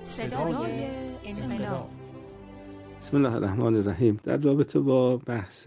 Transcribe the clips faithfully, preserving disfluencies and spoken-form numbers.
صدای انقلاب. بسم الله الرحمن الرحیم. در رابطه با بحث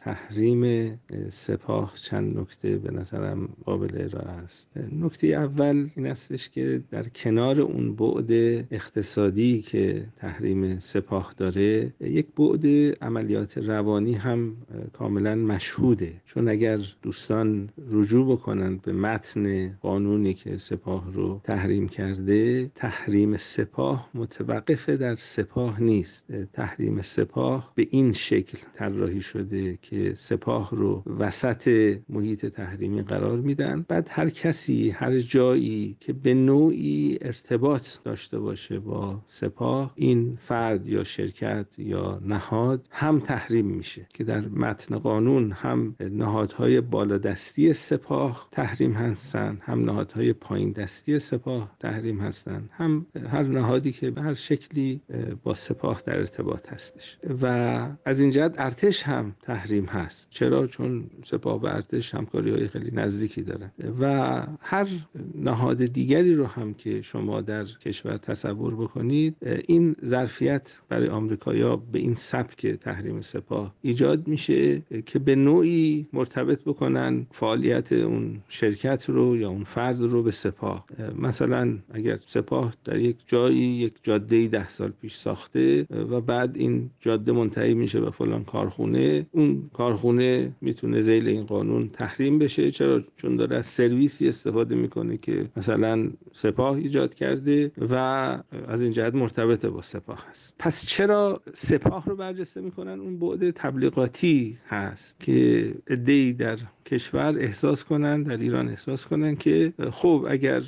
تحریم سپاه چند نکته به نظرم قابل ارائه است. نکته اول این استش که در کنار اون بعد اقتصادی که تحریم سپاه داره، یک بعد عملیات روانی هم کاملا مشهوده. چون اگر دوستان رجوع بکنن به متن قانونی که سپاه رو تحریم کرده، تحریم سپاه متوقف در سپاه نیست. تحریم سپاه به این شکل طراحی شده که سپاه رو وسط محیط تحریمی قرار میدن، بعد هر کسی هر جایی که به نوعی ارتباط داشته باشه با سپاه، این فرد یا شرکت یا نهاد هم تحریم میشه، که در متن قانون هم نهادهای بالادستی سپاه تحریم هستن، هم نهادهای پایین دستی سپاه تحریم هستن، هم هر نهادی که به هر شکلی با سپاه در ارتباط هستش. و از این جهت ارتش هم تحریم هست. چرا؟ چون سپاه و ارتش همکاری های خیلی نزدیکی دارن. و هر نهاد دیگری رو هم که شما در کشور تصور بکنید، این ظرفیت برای آمریکایی‌ها به این سبک تحریم سپاه ایجاد میشه که به نوعی مرتبط بکنن فعالیت اون شرکت رو یا اون فرد رو به سپاه. مثلا اگر سپاه در یک جایی یک جاده ده سال پیش ساخته و بعد این جاده منتهی میشه به فلان کارخونه، اون کارخونه میتونه ذیل این قانون تحریم بشه. چرا؟ چون داره از سرویسی استفاده میکنه که مثلا سپاه ایجاد کرده و از این جهت مرتبط با سپاه هست. پس چرا سپاه رو برجسته میکنن؟ اون بعد تبلیغاتی هست که عده‌ای در کشور احساس کنن، در ایران احساس کنن که خب اگر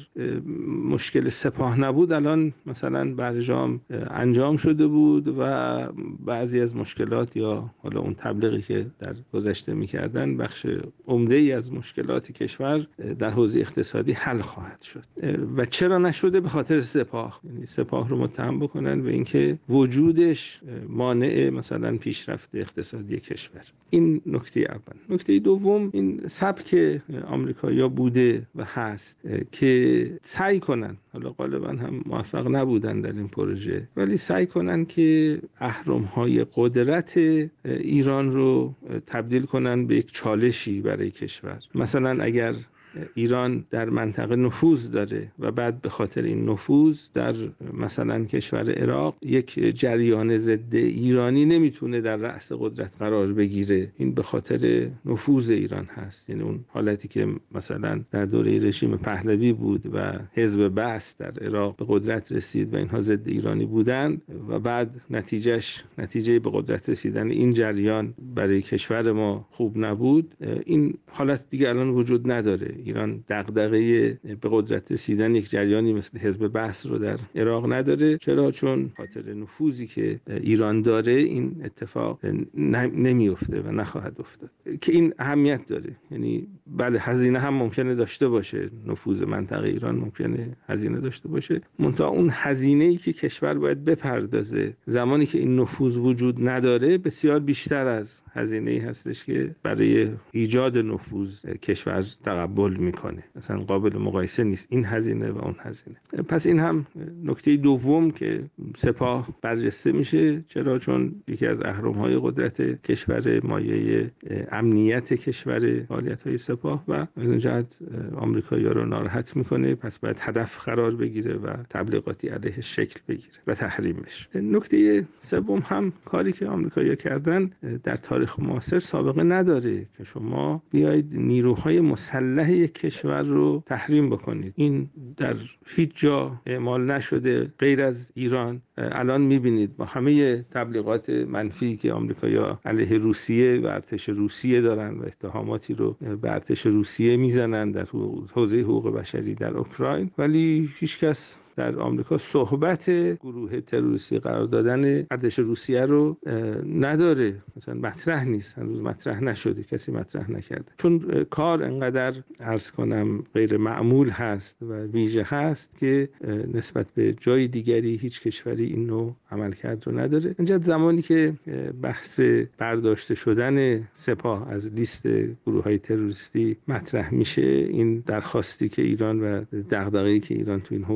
مشکل سپاه نبود الان مثلا برجام انجام شده بود و بعضی از مشکلات یا حالا اون تبلیغی که در گذشته میکردن بخش عمده‌ای از مشکلات کشور در حوزه اقتصادی حل خواهد شد. و چرا نشده؟ به خاطر سپاه. یعنی سپاه رو متهم بکنن به اینکه وجودش مانع مثلا پیشرفت اقتصادی کشور. این نکته اول. نکته دوم، این سبک آمریکایی‌ها بوده و هست که سعی کنن، حالا غالبا هم موفق نبودن در این پروژه، ولی سعی کنن که اهرم‌های قدرت ایران رو تبدیل کنن به یک چالشی برای کشور. مثلا اگر ایران در منطقه نفوذ داره و بعد به خاطر این نفوذ در مثلا کشور عراق یک جریان ضد ایرانی نمیتونه در رأس قدرت قرار بگیره، این به خاطر نفوذ ایران هست. یعنی اون حالتی که مثلا در دوره رژیم پهلوی بود و حزب بعث در عراق به قدرت رسید و اینها ضد ایرانی بودند و بعد نتیجهش نتیجه به قدرت رسیدن این جریان برای کشور ما خوب نبود، این حالت دیگه الان وجود نداره. ایران دغدغه به قدرت رسیدن یک جریانی مثل حزب بعث رو در عراق نداره. چرا؟ چون خاطر نفوذی که ایران داره این اتفاق نمیفته و نخواهد افتاد، که این اهمیت داره. یعنی بله هزینه هم ممکنه داشته باشه، نفوذ منطقه ایران ممکنه هزینه داشته باشه، منتها اون هزینه‌ای که کشور باید بپردازه زمانی که این نفوذ وجود نداره بسیار بیشتر از هزینه‌ای هستش که برای ایجاد نفوذ کشور تقبل میکنه. مثلا قابل مقایسه نیست این هزینه و اون هزینه. پس این هم نکته دوم که سپاه برجسته میشه. چرا؟ چون یکی از اهرم‌های قدرت کشور، مایه امنیت کشور، فعالیت‌های سپاه و از این جهت آمریکایی‌ها رو ناراحت میکنه، پس باید هدف قرار بگیره و تبلیغاتی علیه شکل بگیره و تحریمش. نکته سوم هم کاری که آمریکایی‌ها کردن در تاریخ معاصر سابقه نداره که شما بیاید نیروهای مسلح یک کشور رو تحریم بکنید. این در هیچ جا اعمال نشده غیر از ایران. الان میبینید با همه تبلیغات منفی که آمریکایی‌ها علیه روسیه و ارتش روسیه دارن و اتهاماتی رو به ارتش روسیه میزنن در حوزه حقوق بشری در اوکراین، ولی هیچ کس در آمریکا صحبت گروه تروریستی قرار دادن ارتش روسیه رو نداره، مثلا مطرح نیست، هنوز مطرح نشده، کسی مطرح نکرده. چون کار انقدر عرض کنم غیر معمول هست و ویژه هست که نسبت به جای دیگری هیچ کشوری این نوع عملکرد رو نداره. اینجا زمانی که بحث برداشته شدن سپاه از لیست گروه‌های تروریستی مطرح میشه، این درخواستی که ایران و دغدغه‌ای که ایران تو این حوزه داشته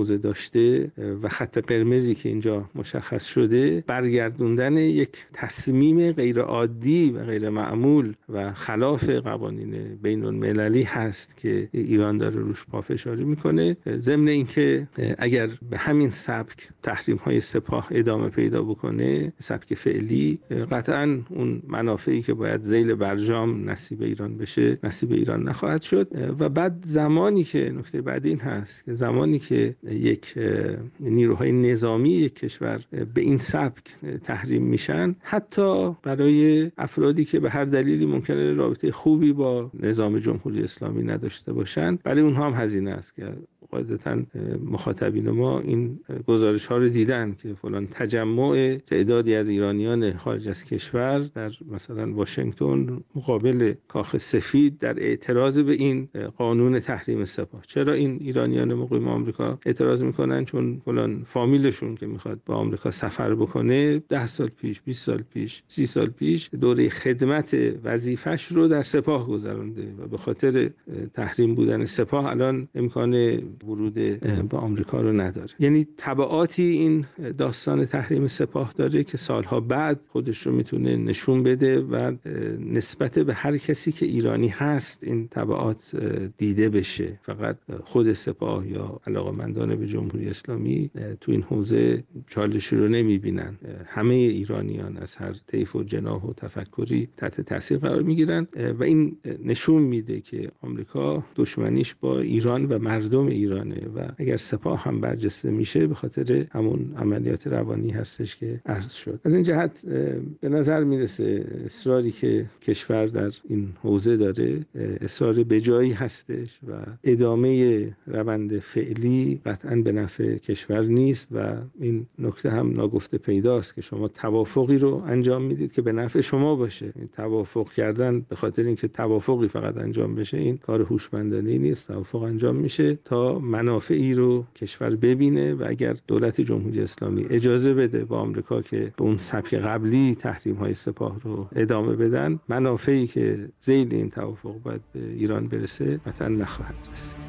گذشته و خط قرمزی که اینجا مشخص شده برگردوندن یک تصمیم غیر عادی و غیر معمول و خلاف قوانین بین المللی هست که ایران داره روش پافشاری میکنه. ضمن اینکه اگر به همین سبک تحریم های سپاه ادامه پیدا بکنه، سبک فعلی، قطعا اون منافعی که باید ذیل برجام نصیب ایران بشه نصیب ایران نخواهد شد. و بعد زمانی که نکته بعد این هست که زمانی که یک نیروهای نظامی یک کشور به این سبک تحریم میشن، حتی برای افرادی که به هر دلیلی ممکنه رابطه خوبی با نظام جمهوری اسلامی نداشته باشن، برای اونها هم هزینه است که قاعدتاً مخاطبین ما این گزارش ها رو دیدن که فلان تجمع تعدادی از ایرانیان خارج از کشور در مثلا واشنگتن مقابل کاخ سفید در اعتراض به این قانون تحریم سپاه. چرا این ایرانیان مقیم آمریکا اعتراض میکنن؟ چون فلان فامیلشون که میخواد با آمریکا سفر بکنه ده سال پیش، بیست سال پیش، سی سال پیش دوره خدمت وظیفش رو در سپاه گذرونده و به خاطر تحریم بودن سپاه الان امکان ورود به آمریکا رو نداره. یعنی تبعاتی این داستان تحریم سپاه داره که سالها بعد خودش رو میتونه نشون بده و نسبت به هر کسی که ایرانی هست این تبعات دیده بشه. فقط خود سپاه یا علاقه‌مندان به جمهوری اسلامی تو این حوزه چالشی رو نمیبینن. همه ایرانیان از هر طیف و جناح و تفکری تحت تاثیر قرار میگیرن و این نشون میده که آمریکا دشمنیش با ایران و مردم ایرانه و اگر سپاه هم برجسته میشه به خاطر همون عملیات روانی هستش که عرض شد. از این جهت به نظر میرسه اصراری که کشور در این حوزه داره اصرار بجایی هستش و ادامه روند فعلی قطعاً به نفع کشور نیست و این نکته هم ناگفته پیداست که شما توافقی رو انجام میدید که به نفع شما باشه. این توافق کردن به خاطر اینکه توافقی فقط انجام بشه این کار هوشمندانه نیست. توافق انجام میشه تا منافعی رو کشور ببینه و اگر دولت جمهوری اسلامی اجازه بده با آمریکا که به اون سبک قبلی تحریم های سپاه رو ادامه بدن، منافعی که ذیل این توافق باید به ایران برسه قطعا نخواهد رسید.